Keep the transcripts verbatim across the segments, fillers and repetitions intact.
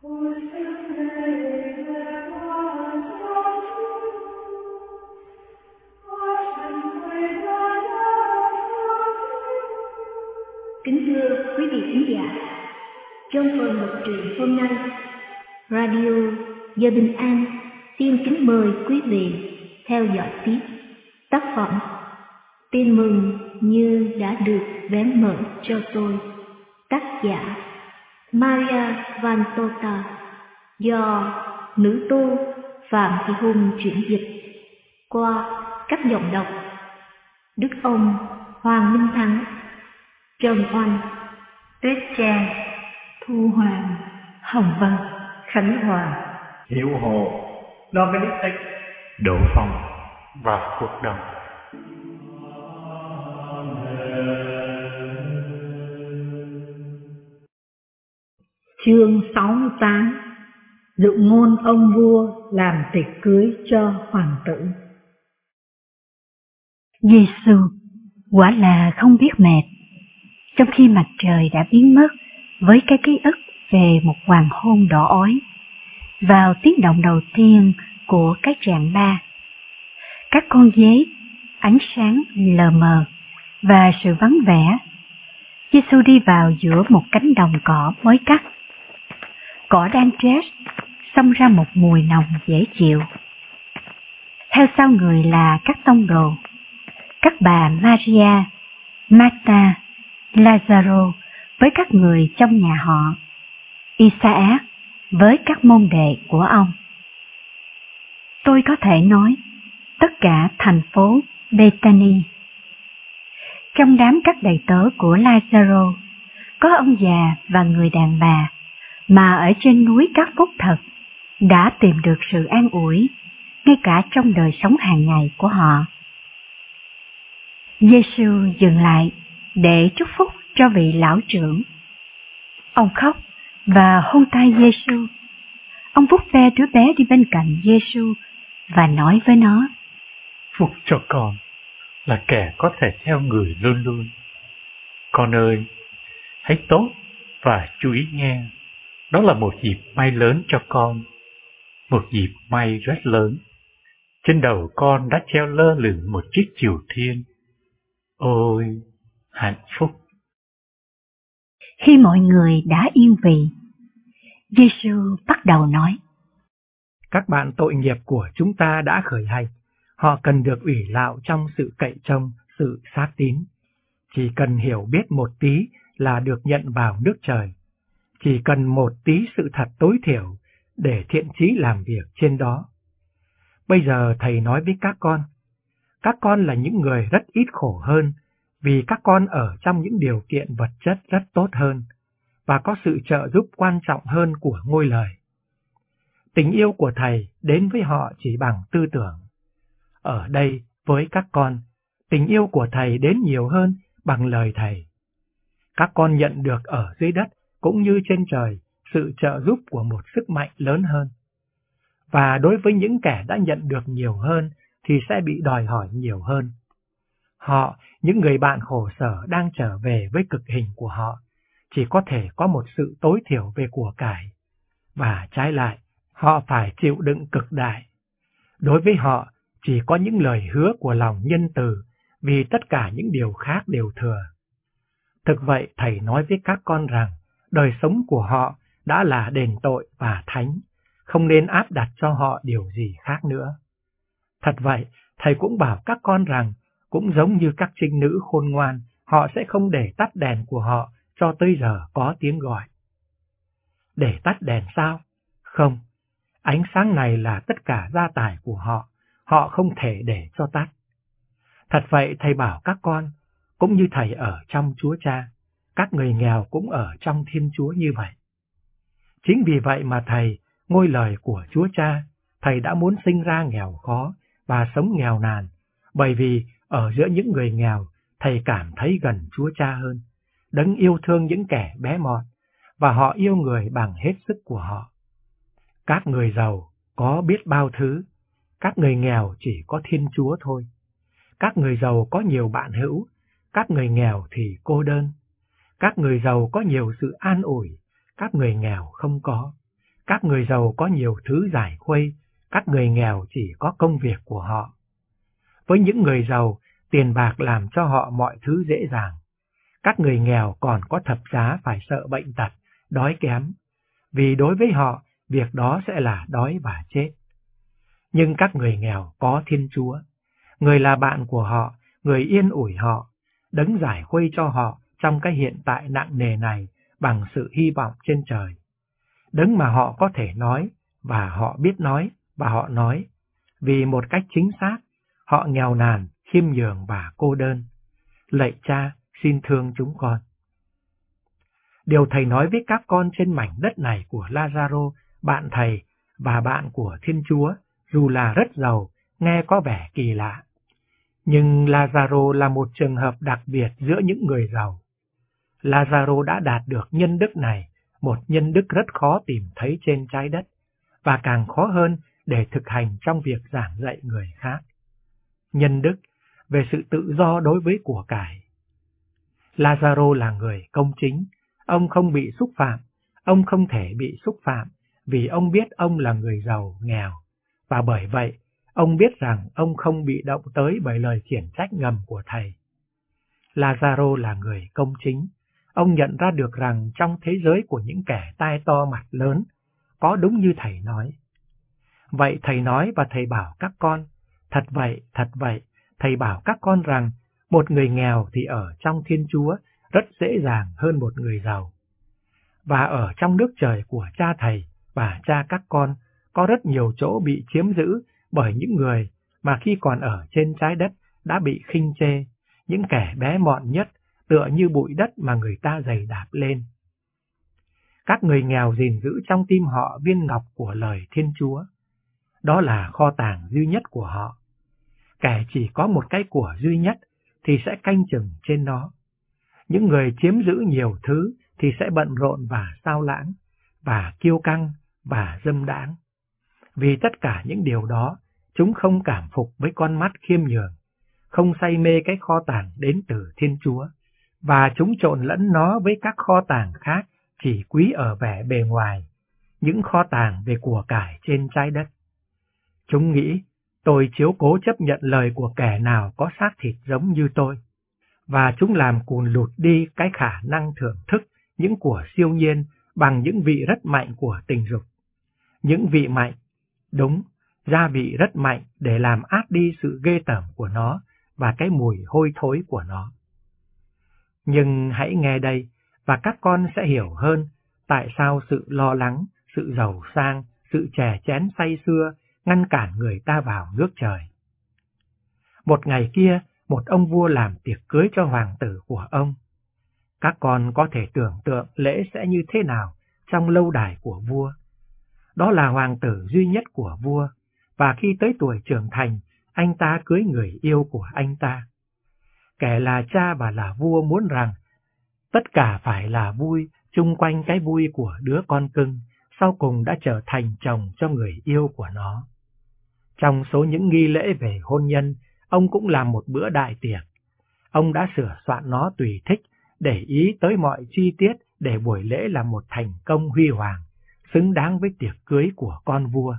Kính thưa quý vị khán giả, trong phần đọc truyện hôm nay, Radio Giờ Bình An xin kính mời quý vị theo dõi tiếp tác phẩm Tin mừng như đã được vén mở cho tôi, tác giả Maria Vantota, do nữ tu Phạm Thị Hùng chuyển dịch qua các giọng đọc Đức Ông, Hoàng Minh Thắng, Trần Oanh, Tuyết Trang, Thu Hoàng, Hồng Vân, Khánh Hòa, Hiểu Hồ, Dominic, Đỗ Phong và Cuộc Đồng. Chương sáu mươi tám. Dụ ngôn ông vua làm tiệc cưới cho hoàng tử. Giêsu quả là không biết mệt, trong khi mặt trời đã biến mất với cái ký ức về một hoàng hôn đỏ ói. Vào tiếng động đầu tiên của cái tràng ba, các con dế, ánh sáng lờ mờ và sự vắng vẻ, Giêsu đi vào giữa một cánh đồng cỏ mới cắt. Cỏ đang chết, xông ra một mùi nồng dễ chịu. Theo sau người là các tông đồ, các bà Maria, Marta, Lazaro với các người trong nhà họ, Isaac với các môn đệ của ông. Tôi có thể nói tất cả thành phố Bethany. Trong đám các đầy tớ của Lazaro, có ông già và người đàn bà mà ở trên núi các phúc thật đã tìm được sự an ủi ngay cả trong đời sống hàng ngày của họ. Giêsu dừng lại để chúc phúc cho vị lão trưởng. Ông khóc và hôn tay Giêsu. Ông vuốt ve đứa bé đi bên cạnh Giêsu và nói với nó: Phúc cho con là kẻ có thể theo người luôn luôn. Con ơi, hãy tốt và chú ý nghe. Đó là một dịp may lớn cho con, một dịp may rất lớn. Trên đầu con đã treo lơ lửng một chiếc chiều thiên. Ôi, hạnh phúc! Khi mọi người đã yên vị, Giêsu bắt đầu nói: Các bạn tội nghiệp của chúng ta đã khởi hành. Họ cần được ủy lạo trong sự cậy trông, sự xác tín. Chỉ cần hiểu biết một tí là được nhận vào nước trời. Chỉ cần một tí sự thật tối thiểu để thiện chí làm việc trên đó. Bây giờ Thầy nói với các con, các con là những người rất ít khổ hơn, vì các con ở trong những điều kiện vật chất rất tốt hơn, và có sự trợ giúp quan trọng hơn của ngôi lời. Tình yêu của Thầy đến với họ chỉ bằng tư tưởng. Ở đây, với các con, tình yêu của Thầy đến nhiều hơn bằng lời Thầy. Các con nhận được ở dưới đất cũng như trên trời sự trợ giúp của một sức mạnh lớn hơn. Và đối với những kẻ đã nhận được nhiều hơn thì sẽ bị đòi hỏi nhiều hơn. Họ, những người bạn khổ sở đang trở về với cực hình của họ, chỉ có thể có một sự tối thiểu về của cải. Và trái lại, họ phải chịu đựng cực đại. Đối với họ, chỉ có những lời hứa của lòng nhân từ, vì tất cả những điều khác đều thừa. Thực vậy, Thầy nói với các con rằng, đời sống của họ đã là đền tội và thánh, không nên áp đặt cho họ điều gì khác nữa. Thật vậy, Thầy cũng bảo các con rằng, cũng giống như các trinh nữ khôn ngoan, họ sẽ không để tắt đèn của họ cho tới giờ có tiếng gọi. Để tắt đèn sao? Không, ánh sáng này là tất cả gia tài của họ, họ không thể để cho tắt. Thật vậy, Thầy bảo các con, cũng như Thầy ở trong Chúa Cha, các người nghèo cũng ở trong Thiên Chúa như vậy. Chính vì vậy mà Thầy, ngôi lời của Chúa Cha, Thầy đã muốn sinh ra nghèo khó và sống nghèo nàn, bởi vì ở giữa những người nghèo, Thầy cảm thấy gần Chúa Cha hơn, Đấng yêu thương những kẻ bé mọn, và họ yêu người bằng hết sức của họ. Các người giàu có biết bao thứ, các người nghèo chỉ có Thiên Chúa thôi. Các người giàu có nhiều bạn hữu, các người nghèo thì cô đơn. Các người giàu có nhiều sự an ủi, các người nghèo không có. Các người giàu có nhiều thứ giải khuây, các người nghèo chỉ có công việc của họ. Với những người giàu, tiền bạc làm cho họ mọi thứ dễ dàng. Các người nghèo còn có thập giá phải sợ bệnh tật, đói kém, vì đối với họ, việc đó sẽ là đói và chết. Nhưng các người nghèo có Thiên Chúa, người là bạn của họ, người yên ủi họ, đấng giải khuây cho họ trong cái hiện tại nặng nề này bằng sự hy vọng trên trời. Đấng mà họ có thể nói, và họ biết nói, và họ nói, vì một cách chính xác, họ nghèo nàn, khiêm nhường và cô đơn. Lạy Cha, xin thương chúng con. Điều Thầy nói với các con trên mảnh đất này của Lazaro, bạn Thầy và bạn của Thiên Chúa, dù là rất giàu, nghe có vẻ kỳ lạ. Nhưng Lazaro là một trường hợp đặc biệt giữa những người giàu. Lazaro đã đạt được nhân đức này, một nhân đức rất khó tìm thấy trên trái đất, và càng khó hơn để thực hành trong việc giảng dạy người khác. Nhân đức về sự tự do đối với của cải. Lazaro là người công chính, ông không bị xúc phạm, ông không thể bị xúc phạm vì ông biết ông là người giàu, nghèo, và bởi vậy ông biết rằng ông không bị động tới bởi lời khiển trách ngầm của Thầy. Lazaro là người công chính, ông nhận ra được rằng trong thế giới của những kẻ tai to mặt lớn, có đúng như Thầy nói. Vậy Thầy nói và Thầy bảo các con, thật vậy, thật vậy, Thầy bảo các con rằng một người nghèo thì ở trong Thiên Chúa rất dễ dàng hơn một người giàu. Và ở trong nước trời của Cha Thầy và Cha các con có rất nhiều chỗ bị chiếm giữ bởi những người mà khi còn ở trên trái đất đã bị khinh chê, những kẻ bé mọn nhất tựa như bụi đất mà người ta giày đạp lên. Các người nghèo gìn giữ trong tim họ viên ngọc của lời Thiên Chúa. Đó là kho tàng duy nhất của họ. Kẻ chỉ có một cái của duy nhất thì sẽ canh chừng trên nó. Những người chiếm giữ nhiều thứ thì sẽ bận rộn và sao lãng, và kiêu căng và dâm đãng. Vì tất cả những điều đó, chúng không cảm phục với con mắt khiêm nhường, không say mê cái kho tàng đến từ Thiên Chúa, và chúng trộn lẫn nó với các kho tàng khác chỉ quý ở vẻ bề ngoài, những kho tàng về của cải trên trái đất. Chúng nghĩ, tôi chiếu cố chấp nhận lời của kẻ nào có xác thịt giống như tôi, và chúng làm cùn lụt đi cái khả năng thưởng thức những của siêu nhiên bằng những vị rất mạnh của tình dục. Những vị mạnh, đúng, gia vị rất mạnh để làm át đi sự ghê tởm của nó và cái mùi hôi thối của nó. Nhưng hãy nghe đây, và các con sẽ hiểu hơn tại sao sự lo lắng, sự giàu sang, sự chè chén say sưa ngăn cản người ta vào nước trời. Một ngày kia, một ông vua làm tiệc cưới cho hoàng tử của ông. Các con có thể tưởng tượng lễ sẽ như thế nào trong lâu đài của vua. Đó là hoàng tử duy nhất của vua, và khi tới tuổi trưởng thành, anh ta cưới người yêu của anh ta. Kẻ là cha và là vua muốn rằng tất cả phải là vui chung quanh cái vui của đứa con cưng, sau cùng đã trở thành chồng cho người yêu của nó. Trong số những nghi lễ về hôn nhân, ông cũng làm một bữa đại tiệc. Ông đã sửa soạn nó tùy thích, để ý tới mọi chi tiết để buổi lễ là một thành công huy hoàng, xứng đáng với tiệc cưới của con vua.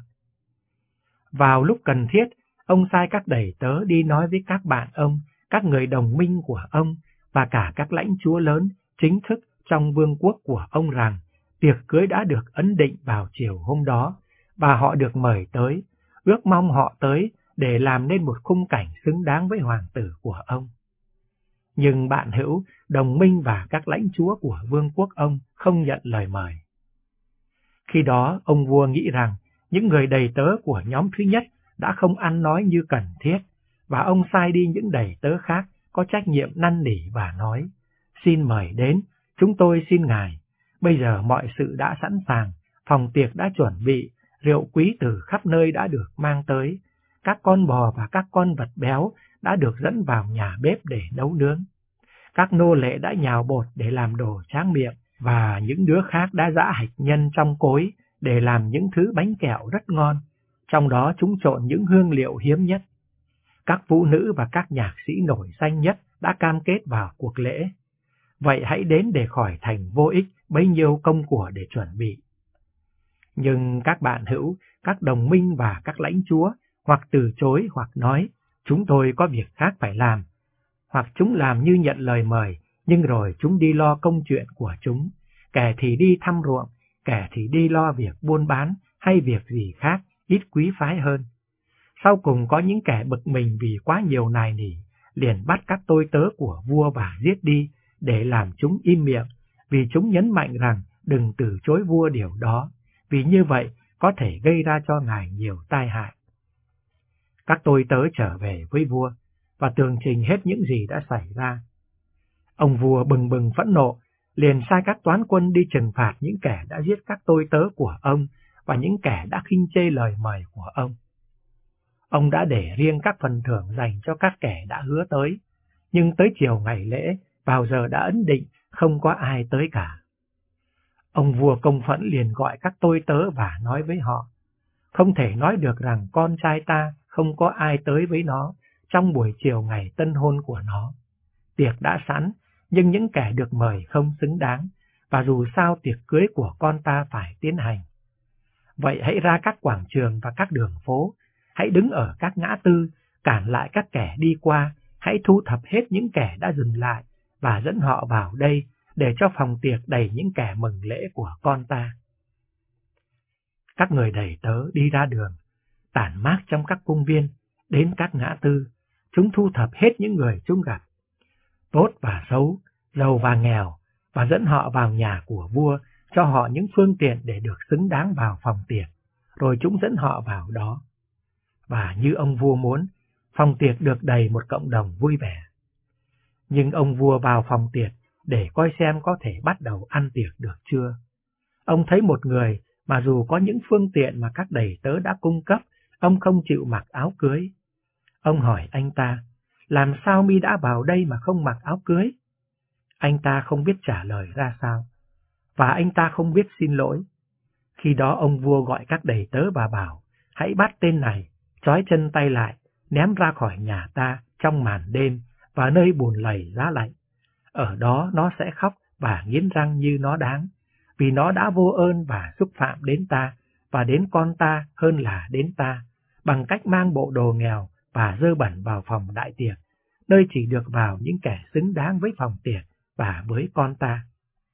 Vào lúc cần thiết, ông sai các đầy tớ đi nói với các bạn ông, các người đồng minh của ông và cả các lãnh chúa lớn chính thức trong vương quốc của ông rằng tiệc cưới đã được ấn định vào chiều hôm đó, và họ được mời tới, ước mong họ tới để làm nên một khung cảnh xứng đáng với hoàng tử của ông. Nhưng bạn hữu, đồng minh và các lãnh chúa của vương quốc ông không nhận lời mời. Khi đó, ông vua nghĩ rằng những người đầy tớ của nhóm thứ nhất đã không ăn nói như cần thiết, và ông sai đi những đầy tớ khác có trách nhiệm năn nỉ và nói, xin mời đến, chúng tôi xin ngài, bây giờ mọi sự đã sẵn sàng, phòng tiệc đã chuẩn bị, rượu quý từ khắp nơi đã được mang tới, các con bò và các con vật béo đã được dẫn vào nhà bếp để nấu nướng. Các nô lệ đã nhào bột để làm đồ tráng miệng, và những đứa khác đã giã hạch nhân trong cối để làm những thứ bánh kẹo rất ngon, trong đó chúng trộn những hương liệu hiếm nhất. Các vũ nữ và các nhạc sĩ nổi danh nhất đã cam kết vào cuộc lễ. Vậy hãy đến để khỏi thành vô ích bấy nhiêu công của để chuẩn bị. Nhưng các bạn hữu, các đồng minh và các lãnh chúa hoặc từ chối hoặc nói, chúng tôi có việc khác phải làm, hoặc chúng làm như nhận lời mời, nhưng rồi chúng đi lo công chuyện của chúng, kẻ thì đi thăm ruộng, kẻ thì đi lo việc buôn bán hay việc gì khác, ít quý phái hơn. Sau cùng có những kẻ bực mình vì quá nhiều nài nỉ, liền bắt các tôi tớ của vua và giết đi, để làm chúng im miệng, vì chúng nhấn mạnh rằng đừng từ chối vua điều đó, vì như vậy có thể gây ra cho ngài nhiều tai hại. Các tôi tớ trở về với vua, và tường trình hết những gì đã xảy ra. Ông vua bừng bừng phẫn nộ, liền sai các toán quân đi trừng phạt những kẻ đã giết các tôi tớ của ông, và những kẻ đã khinh chê lời mời của ông. Ông đã để riêng các phần thưởng dành cho các kẻ đã hứa tới, nhưng tới chiều ngày lễ, vào giờ đã ấn định, không có ai tới cả. Ông vua công phẫn liền gọi các tôi tớ và nói với họ, không thể nói được rằng con trai ta không có ai tới với nó trong buổi chiều ngày tân hôn của nó. Tiệc đã sẵn, nhưng những kẻ được mời không xứng đáng, và dù sao tiệc cưới của con ta phải tiến hành. Vậy hãy ra các quảng trường và các đường phố, hãy đứng ở các ngã tư, cản lại các kẻ đi qua, hãy thu thập hết những kẻ đã dừng lại, và dẫn họ vào đây, để cho phòng tiệc đầy những kẻ mừng lễ của con ta. Các người đầy tớ đi ra đường, tản mát trong các công viên, đến các ngã tư, chúng thu thập hết những người chúng gặp, tốt và xấu, giàu và nghèo, và dẫn họ vào nhà của vua, cho họ những phương tiện để được xứng đáng vào phòng tiệc, rồi chúng dẫn họ vào đó. Và như ông vua muốn, phòng tiệc được đầy một cộng đồng vui vẻ. Nhưng ông vua vào phòng tiệc để coi xem có thể bắt đầu ăn tiệc được chưa. Ông thấy một người mà dù có những phương tiện mà các đầy tớ đã cung cấp, ông không chịu mặc áo cưới. Ông hỏi anh ta, làm sao mi đã vào đây mà không mặc áo cưới? Anh ta không biết trả lời ra sao, và anh ta không biết xin lỗi. Khi đó ông vua gọi các đầy tớ và bảo, hãy bắt tên này, trói chân tay lại, ném ra khỏi nhà ta trong màn đêm và nơi bùn lầy giá lạnh. Ở đó nó sẽ khóc và nghiến răng như nó đáng, vì nó đã vô ơn và xúc phạm đến ta và đến con ta hơn là đến ta, bằng cách mang bộ đồ nghèo và dơ bẩn vào phòng đại tiệc, nơi chỉ được vào những kẻ xứng đáng với phòng tiệc và với con ta.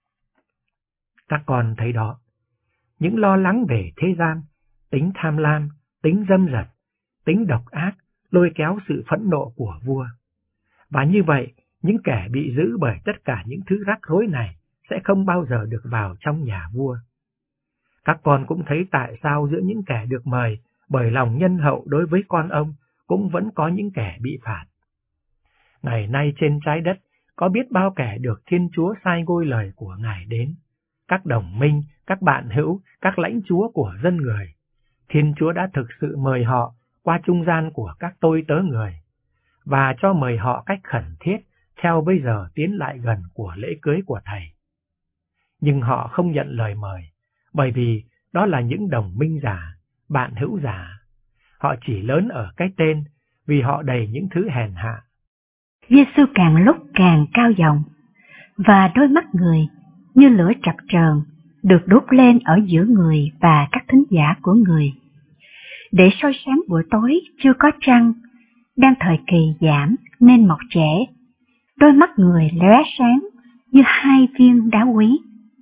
Các con thấy đó, những lo lắng về thế gian, tính tham lam, tính dâm dật, tính độc ác lôi kéo sự phẫn nộ của vua. Và như vậy, những kẻ bị giữ bởi tất cả những thứ rắc rối này sẽ không bao giờ được vào trong nhà vua. Các con cũng thấy tại sao giữa những kẻ được mời bởi lòng nhân hậu đối với con ông cũng vẫn có những kẻ bị phạt. Ngày nay trên trái đất có biết bao kẻ được Thiên Chúa sai ngôi lời của Ngài đến, các đồng minh, các bạn hữu, các lãnh chúa của dân người. Thiên Chúa đã thực sự mời họ qua trung gian của các tôi tớ người, và cho mời họ cách khẩn thiết theo bây giờ tiến lại gần của lễ cưới của Thầy. Nhưng họ không nhận lời mời, bởi vì đó là những đồng minh giả, bạn hữu giả. Họ chỉ lớn ở cái tên, vì họ đầy những thứ hèn hạ. Giê-xu càng lúc càng cao giọng, và đôi mắt người như lửa chập chờn được đốt lên ở giữa người và các thính giả của người, để soi sáng buổi tối chưa có trăng, đang thời kỳ giảm nên mọc trẻ. Đôi mắt người lóe sáng như hai viên đá quý.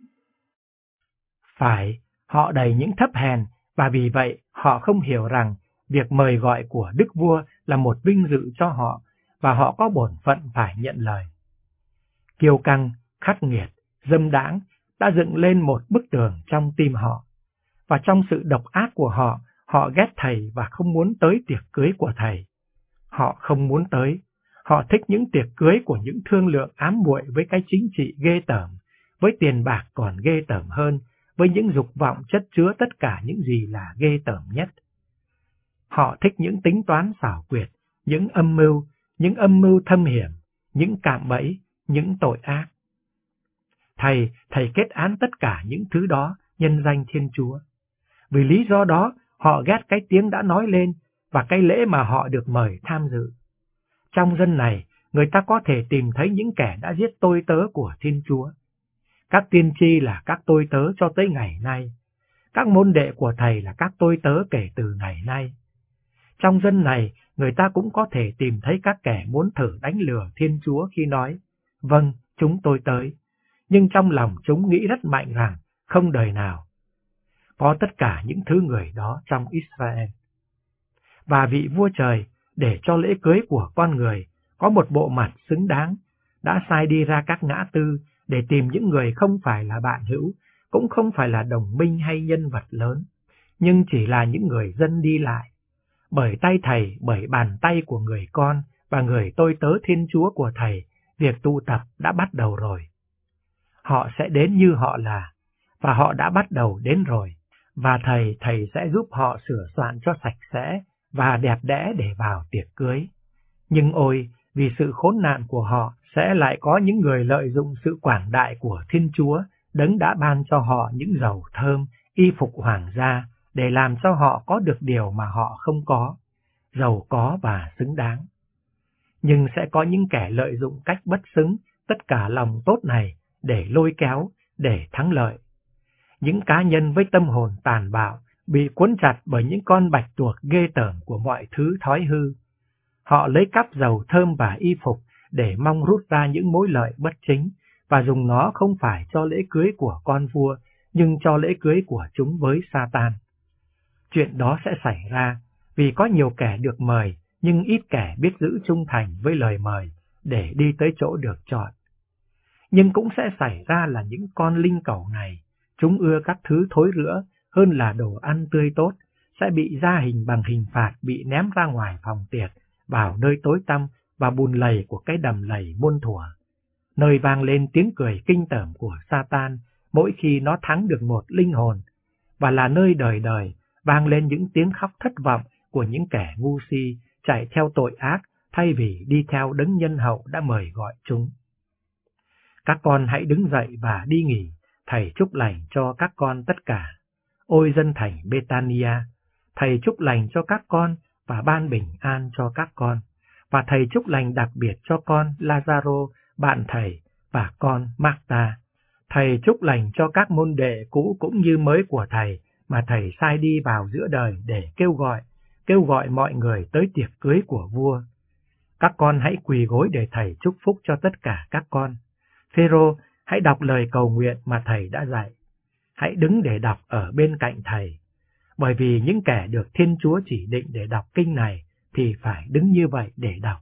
Phải, họ đầy những thấp hèn, và vì vậy họ không hiểu rằng việc mời gọi của Đức Vua là một vinh dự cho họ, và họ có bổn phận phải nhận lời. Kiêu căng, khắc nghiệt, dâm đãng đã dựng lên một bức tường trong tim họ, và trong sự độc ác của họ, họ ghét Thầy và không muốn tới tiệc cưới của Thầy. Họ không muốn tới, họ thích những tiệc cưới của những thương lượng ám muội với cái chính trị ghê tởm, với tiền bạc còn ghê tởm hơn, với những dục vọng chất chứa tất cả những gì là ghê tởm nhất. Họ thích những tính toán xảo quyệt, những âm mưu, những âm mưu thâm hiểm, những cạm bẫy, những tội ác. Thầy, Thầy kết án tất cả những thứ đó nhân danh Thiên Chúa. Vì lý do đó, họ ghét cái tiếng đã nói lên và cái lễ mà họ được mời tham dự. Trong dân này, người ta có thể tìm thấy những kẻ đã giết tôi tớ của Thiên Chúa. Các tiên tri là các tôi tớ cho tới ngày nay. Các môn đệ của Thầy là các tôi tớ kể từ ngày nay. Trong dân này, người ta cũng có thể tìm thấy các kẻ muốn thử đánh lừa Thiên Chúa khi nói, vâng, chúng tôi tới, nhưng trong lòng chúng nghĩ rất mạnh rằng không đời nào có tất cả những thứ người đó trong Israel. Và vị vua trời, để cho lễ cưới của con người có một bộ mặt xứng đáng, đã sai đi ra các ngã tư để tìm những người không phải là bạn hữu, cũng không phải là đồng minh hay nhân vật lớn, nhưng chỉ là những người dân đi lại. Bởi tay Thầy, bởi bàn tay của người con và người tôi tớ Thiên Chúa của Thầy, việc tụ tập đã bắt đầu rồi. Họ sẽ đến như họ là, và họ đã bắt đầu đến rồi, và Thầy, Thầy sẽ giúp họ sửa soạn cho sạch sẽ và đẹp đẽ để vào tiệc cưới. Nhưng ôi, vì sự khốn nạn của họ, sẽ lại có những người lợi dụng sự quảng đại của Thiên Chúa, Đấng đã ban cho họ những dầu thơm, y phục hoàng gia, để làm cho họ có được điều mà họ không có, giàu có và xứng đáng. Nhưng sẽ có những kẻ lợi dụng cách bất xứng tất cả lòng tốt này để lôi kéo, để thắng lợi. Những cá nhân với tâm hồn tàn bạo, bị cuốn chặt bởi những con bạch tuộc ghê tởm của mọi thứ thói hư. Họ lấy cắp dầu thơm và y phục để mong rút ra những mối lợi bất chính, và dùng nó không phải cho lễ cưới của con vua, nhưng cho lễ cưới của chúng với Satan. Chuyện đó sẽ xảy ra vì có nhiều kẻ được mời, nhưng ít kẻ biết giữ trung thành với lời mời để đi tới chỗ được chọn. Nhưng cũng sẽ xảy ra là những con linh cẩu này, chúng ưa các thứ thối rữa hơn là đồ ăn tươi tốt, sẽ bị gia hình bằng hình phạt, bị ném ra ngoài phòng tiệc, vào nơi tối tăm và bùn lầy của cái đầm lầy muôn thuở, nơi vang lên tiếng cười kinh tởm của Satan mỗi khi nó thắng được một linh hồn, và là nơi đời đời vang lên những tiếng khóc thất vọng của những kẻ ngu si chạy theo tội ác thay vì đi theo Đấng nhân hậu đã mời gọi chúng. Các con hãy đứng dậy và đi nghỉ, Thầy chúc lành cho các con tất cả. Ôi dân thành Betania, Thầy chúc lành cho các con và ban bình an cho các con, và Thầy chúc lành đặc biệt cho con Lazaro, bạn Thầy, và con Marta. Thầy chúc lành cho các môn đệ cũ cũng như mới của Thầy mà Thầy sai đi vào giữa đời để kêu gọi, kêu gọi mọi người tới tiệc cưới của vua. Các con hãy quỳ gối để Thầy chúc phúc cho tất cả các con. Phêrô, hãy đọc lời cầu nguyện mà Thầy đã dạy. Hãy đứng để đọc ở bên cạnh Thầy, bởi vì những kẻ được Thiên Chúa chỉ định để đọc kinh này thì phải đứng như vậy để đọc.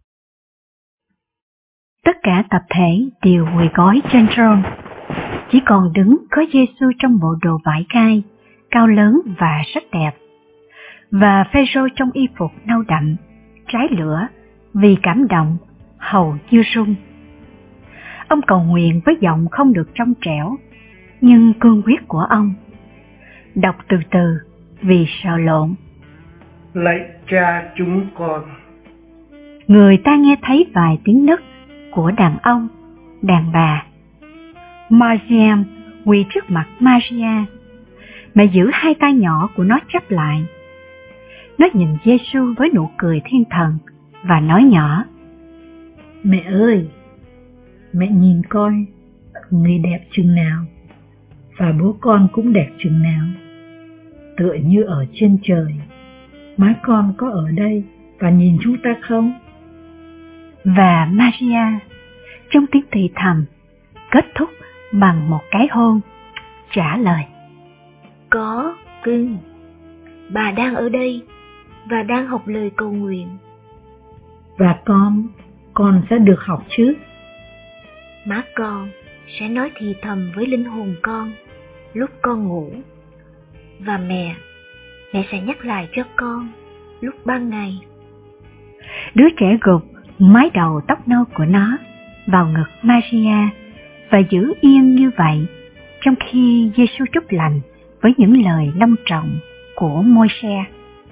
Tất cả tập thể đều quỳ gối trên rôn, chỉ còn đứng có Giêsu trong bộ đồ vải gai, cao lớn và rất đẹp, và Phêrô trong y phục nâu đậm, trái lửa, vì cảm động, hầu như run. Ông cầu nguyện với giọng không được trong trẻo, nhưng cương quyết của ông. Đọc từ từ vì sợ lộn. Lạy Cha chúng con. Người ta nghe thấy vài tiếng nấc của đàn ông, đàn bà. Mariam quỳ trước mặt Maria. Mẹ giữ hai tay nhỏ của nó chắp lại. Nó nhìn Giêsu với nụ cười thiên thần và nói nhỏ: Mẹ ơi, mẹ nhìn coi, người đẹp chừng nào, và bố con cũng đẹp chừng nào. Tựa như ở trên trời, má con có ở đây và nhìn chúng ta không? Và Maria, trong tiếng thì thầm, kết thúc bằng một cái hôn, trả lời: Có, cưng. Bà đang ở đây và đang học lời cầu nguyện. Và con, con sẽ được học chứ? Má con sẽ nói thì thầm với linh hồn con lúc con ngủ. Và mẹ, mẹ sẽ nhắc lại cho con lúc ban ngày. Đứa trẻ gục mái đầu tóc nâu của nó vào ngực Maria và giữ yên như vậy, trong khi Giêsu chúc lành với những lời long trọng của Môi-se.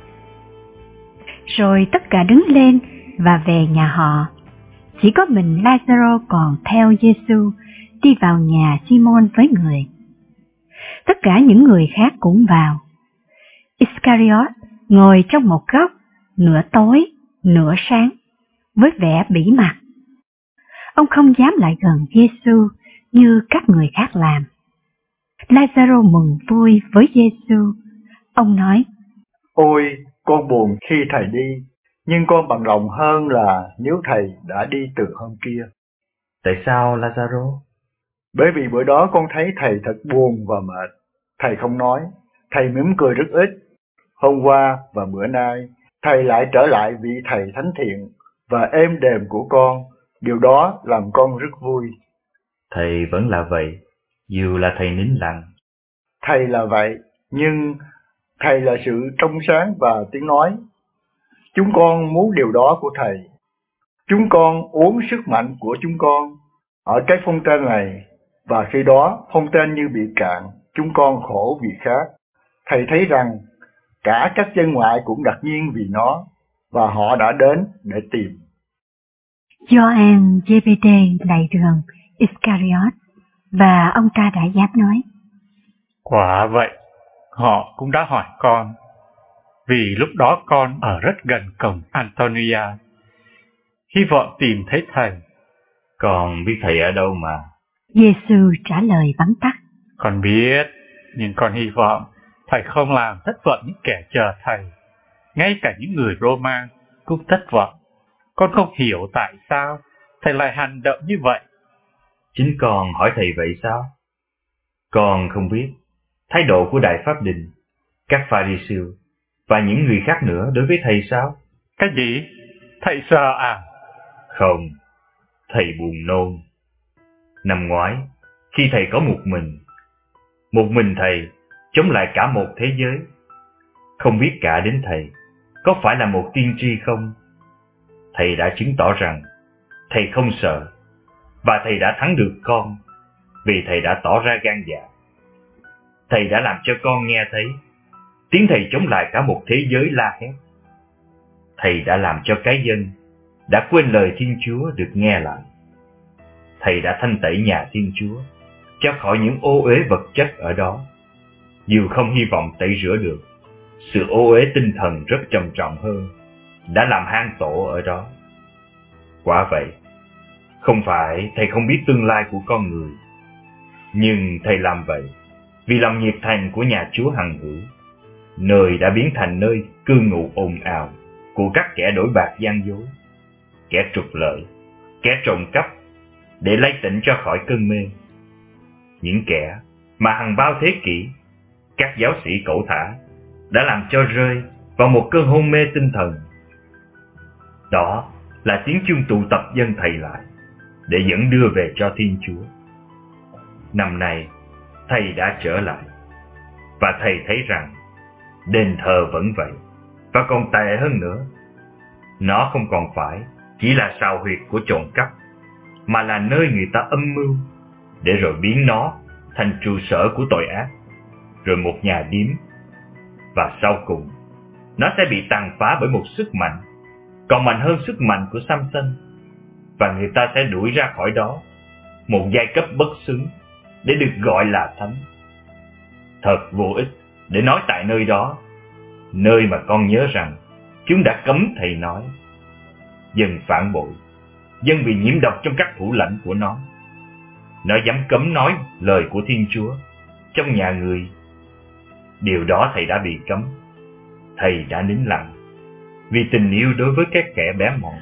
Rồi tất cả đứng lên và về nhà họ. Chỉ có mình Lazaro còn theo Giêsu đi vào nhà Simon với người. Tất cả những người khác cũng vào. Iscariot ngồi trong một góc, nửa tối, nửa sáng, với vẻ bỉ mặt. Ông không dám lại gần Giêsu như các người khác làm. Lazaro mừng vui với Giêsu. Ông nói: Ôi, con buồn khi thầy đi, nhưng con bằng lòng hơn là nếu thầy đã đi từ hôm kia. Tại sao, Lazaro? Bởi vì bữa đó con thấy thầy thật buồn và mệt. Thầy không nói, thầy mỉm cười rất ít. Hôm qua và bữa nay, thầy lại trở lại vị thầy thánh thiện và êm đềm của con. Điều đó làm con rất vui. Thầy vẫn là vậy, dù là thầy nín lặng. Thầy là vậy, nhưng thầy là sự trong sáng và tiếng nói. Chúng con muốn điều đó của thầy. Chúng con uống sức mạnh của chúng con ở cái phong tên này, và khi đó phong tên như bị cạn, chúng con khổ vì khác. Thầy thấy rằng cả các dân ngoại cũng ngạc nhiên vì nó, và họ đã đến để tìm. Gioan Giê-bê-đê lạy đường Iscariot, và ông ta đã dám nói: Quả vậy, họ cũng đã hỏi con, vì lúc đó con ở rất gần cổng Antonia, hy vọng tìm thấy thầy. Con biết thầy ở đâu mà. Giêsu trả lời vắn tắt: Con biết, nhưng con hy vọng thầy không làm thất vọng những kẻ chờ thầy. Ngay cả những người Roma cũng thất vọng. Con không hiểu tại sao thầy lại hành động như vậy. Chính con hỏi thầy vậy sao? Con không biết thái độ của Đại Pháp Đình, các Pha-ri-siêu và những người khác nữa đối với thầy sao? Cái gì? Thầy sợ à? Không, thầy buồn nôn. Năm ngoái, khi thầy có một mình, một mình thầy chống lại cả một thế giới. Không biết cả đến thầy có phải là một tiên tri không? Thầy đã chứng tỏ rằng thầy không sợ, và thầy đã thắng được con, vì thầy đã tỏ ra gan dạ. Thầy đã làm cho con nghe thấy tiếng thầy chống lại cả một thế giới la hét. Thầy đã làm cho cái dân đã quên lời Thiên Chúa được nghe lại. Thầy đã thanh tẩy nhà Thiên Chúa cho khỏi những ô uế vật chất ở đó, dù không hy vọng tẩy rửa được. Sự ô uế tinh thần rất trầm trọng hơn đã làm hang tổ ở đó. Quả vậy, không phải thầy không biết tương lai của con người, nhưng thầy làm vậy vì lòng nhiệt thành của nhà Chúa hằng hữu, nơi đã biến thành nơi cư ngụ ồn ào của các kẻ đổi bạc gian dối, kẻ trục lợi, kẻ trộm cắp, để lấy tỉnh cho khỏi cơn mê. Những kẻ mà hằng bao thế kỷ các giáo sĩ cẩu thả đã làm cho rơi vào một cơn hôn mê tinh thần. Đó là tiếng chuông tụ tập dân thầy lại để dẫn đưa về cho Thiên Chúa. Năm nay thầy đã trở lại, và thầy thấy rằng đền thờ vẫn vậy, và còn tệ hơn nữa. Nó không còn phải chỉ là sào huyệt của trộm cắp, mà là nơi người ta âm mưu để rồi biến nó thành trụ sở của tội ác, rồi một nhà điếm. Và sau cùng, nó sẽ bị tàn phá bởi một sức mạnh còn mạnh hơn sức mạnh của Samson, và người ta sẽ đuổi ra khỏi đó một giai cấp bất xứng để được gọi là thánh. Thật vô ích để nói tại nơi đó, nơi mà con nhớ rằng chúng đã cấm thầy nói. Dân phản bội, dân bị nhiễm độc trong các thủ lãnh của nó. Nó dám cấm nói lời của Thiên Chúa trong nhà người. Điều đó thầy đã bị cấm. Thầy đã nín lặng vì tình yêu đối với các kẻ bé mọn.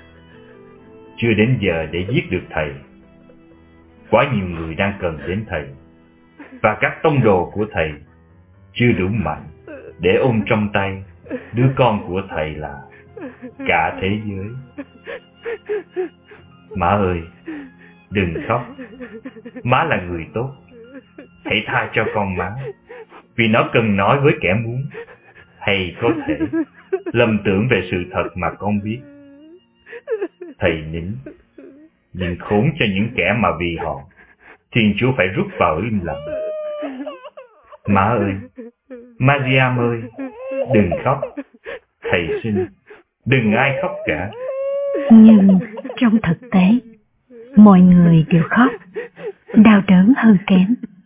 Chưa đến giờ để giết được thầy. Quá nhiều người đang cần đến thầy, và các tông đồ của thầy chưa đủ mạnh để ôm trong tay đứa con của thầy là cả thế giới. Má ơi, đừng khóc. Má là người tốt. Hãy tha cho con má, vì nó cần nói với kẻ muốn, hay có thể lầm tưởng về sự thật mà con biết. Thầy nín, nhưng khốn cho những kẻ mà vì họ Thiên Chúa phải rút vào im lặng. Má ơi, Mariam ơi, đừng khóc. Thầy xin, đừng ai khóc cả. Nhưng trong thực tế, mọi người đều khóc, đau đớn hơn kém.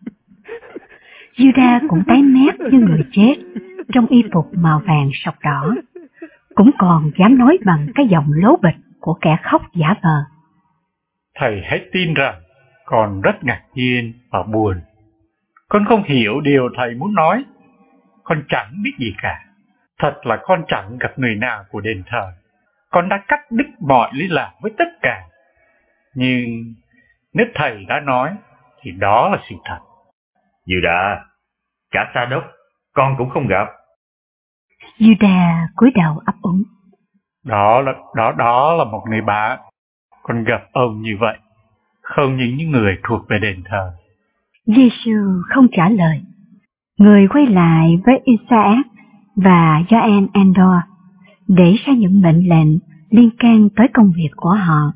Judas cũng tái mét như người chết trong y phục màu vàng sọc đỏ, cũng còn dám nói bằng cái giọng lố bịch của kẻ khóc giả vờ. Thầy hãy tin rằng con rất ngạc nhiên và buồn. Con không hiểu điều thầy muốn nói. Con chẳng biết gì cả. Thật là con chẳng gặp người nào của đền thờ. Con đã cắt đứt mọi liên lạc với tất cả. Nhưng nếu thầy đã nói thì đó là sự thật. Judah, cả Sa Đốc con cũng không gặp. Judah cúi đầu ấp úng. Đó là đó đó là một người bạn. Con gặp ông như vậy, không những những người thuộc về đền thờ. Giê-xu không trả lời. Người quay lại với Isaac và Joan Andor để ra những mệnh lệnh liên can tới công việc của họ.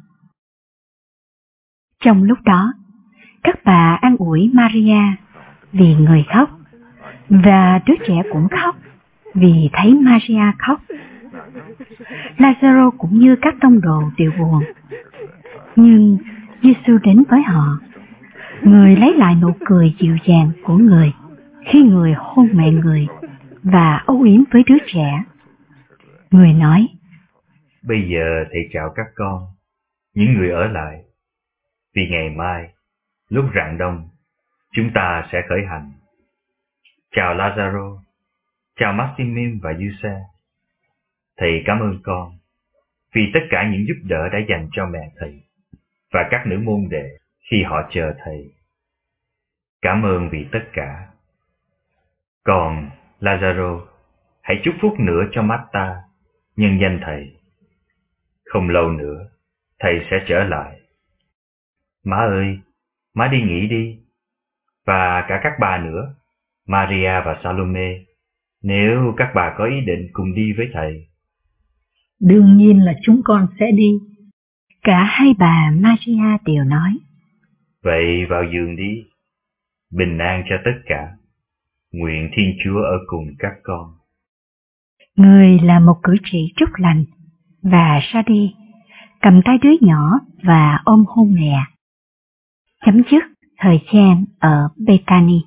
Trong lúc đó, các bà an ủi Maria vì người khóc, và đứa trẻ cũng khóc vì thấy Maria khóc. Lazaro cũng như các tông đồ đều buồn. Nhưng Giê-xu đến với họ. Người lấy lại nụ cười dịu dàng của người khi người hôn mẹ người và âu yếm với đứa trẻ. Người nói: Bây giờ thầy chào các con, những người ở lại, vì ngày mai, lúc rạng đông, chúng ta sẽ khởi hành. Chào Lazaro, chào Maximin và Giuse. Thầy cảm ơn con vì tất cả những giúp đỡ đã dành cho mẹ thầy và các nữ môn đệ khi họ chờ thầy. Cảm ơn vì tất cả. Còn Lazaro, hãy chúc phúc nữa cho Marta, nhân danh thầy. Không lâu nữa, thầy sẽ trở lại. Má ơi, má đi nghỉ đi. Và cả các bà nữa, Maria và Salome, nếu các bà có ý định cùng đi với thầy. Đương nhiên là chúng con sẽ đi. Cả hai bà Maria đều nói: Vậy vào giường đi. Bình an cho tất cả. Nguyện Thiên Chúa ở cùng các con. Người làm một cử chỉ chúc lành và ra đi, cầm tay đứa nhỏ và ôm hôn mẹ. Chấm dứt thời gian ở Bethany.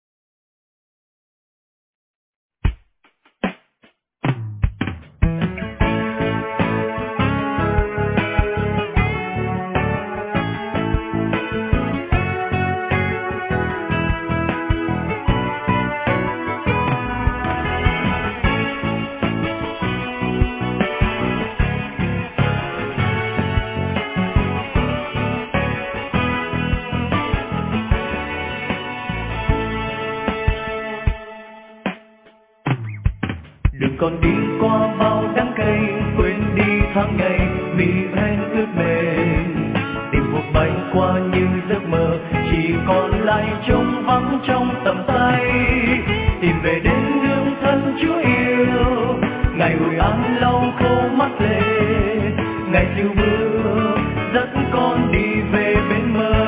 Còn đi qua bao đắng cay, quên đi tháng ngày vì hẹn ước mềm. Tìm cuộc bay qua như giấc mơ, chỉ còn lại trống vắng trong tầm tay. Tìm về đến hương thân Chúa yêu, ngày hồi an lau khô mắt lệ, ngày dịu mưa dẫn con đi về bên mơ.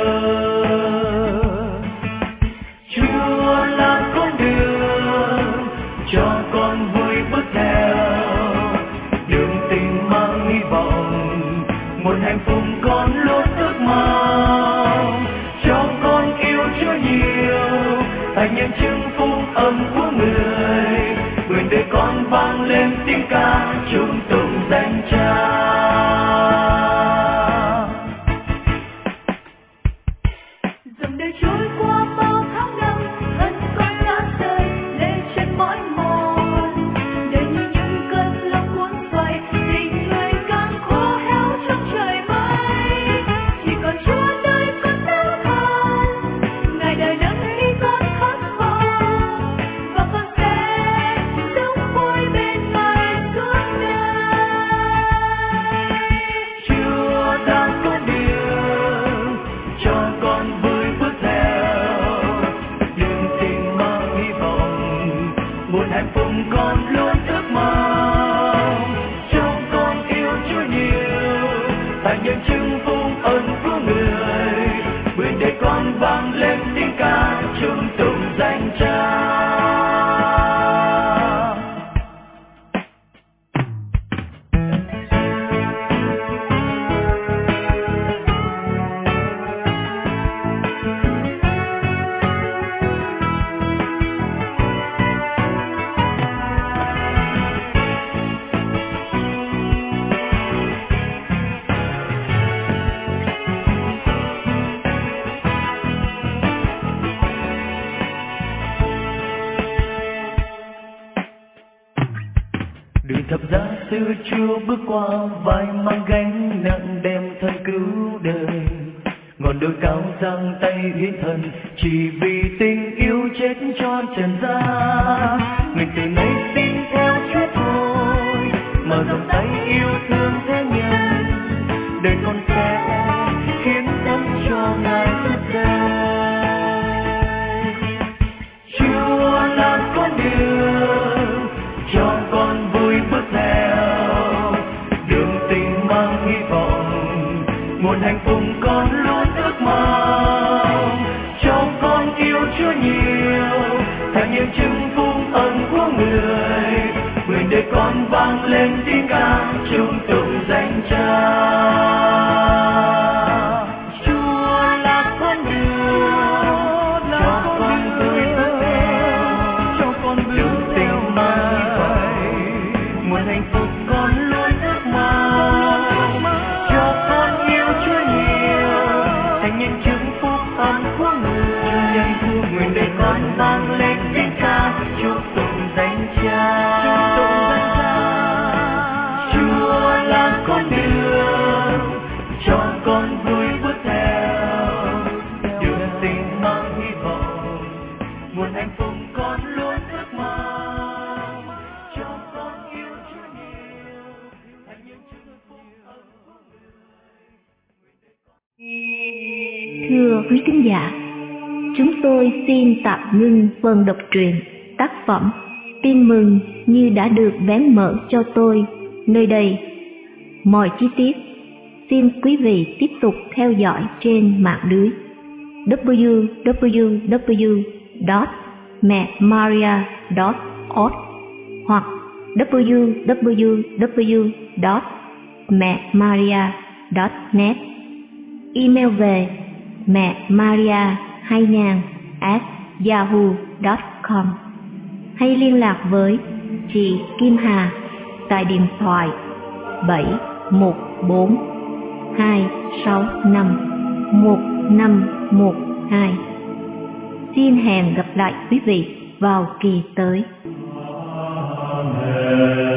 Chúa là con đường cho con vui bước theo, đường tình mang hy vọng, một hạnh phúc con luôn ước mong. Cho con yêu Chúa nhiều, thành nhân chứng phúc âm của người, nguyện đời con vang lên tiếng ca chung tụng danh Cha. Dòng đời trôi qua bao tháng năm, thân con ngã rơi, lệ chân mỏi mòn. Đời như những cơn lốc cuốn xoay, tình người càng khô héo trong trời mây. Chỉ còn Chúa nơi con đau thương, ngày đời nâng đi con khát vọng, và con sẽ sống vui bên Ngài suốt đời. Chúa đang có đường cho con vui bước theo, đường tình mang hy vọng, một hạnh phúc con luôn ước mong. Cho con yêu Chúa nhiều, thành nhân chứng phúc ơn của người, nguyện để con vang lên tiếng ca chung tụng danh Cha. Đường thập giá xưa chưa bước qua, vai mang gánh nặng đem thân cứu đời. Ngọn đồi cao giang tay hiến thần, chỉ vì tình yêu chết cho trần gian. Người từ nay xin theo Chúa thôi, mở rộng tay yêu thương thế nhân. Đời con sẽ khiến ấm cho Ngài suốt đời. Chúa là con đường cho con vui bước theo, đường tình mang hy vọng, nguồn hạnh phúc con luôn ước mong. Cho con yêu Chúa nhiều, thành những chứng phúc ân của người. Nguyện đời con vang lên tiếng ca, chung tụng danh Cha. Thưa quý thính giả, chúng tôi xin tạm ngưng phần đọc truyện tác phẩm Tin mừng như đã được vén mở cho tôi nơi đây. Mọi chi tiết xin quý vị tiếp tục theo dõi trên mạng lưới w w w chấm mẹ maria chấm org hoặc w w w chấm mẹ maria chấm net. Email về mẹ maria hai nghìn at yahoo chấm com hay liên lạc với chị Kim Hà tại điện thoại bảy một bốn hai sáu năm một năm một hai. Xin hẹn gặp lại quý vị vào kỳ tới. Amen.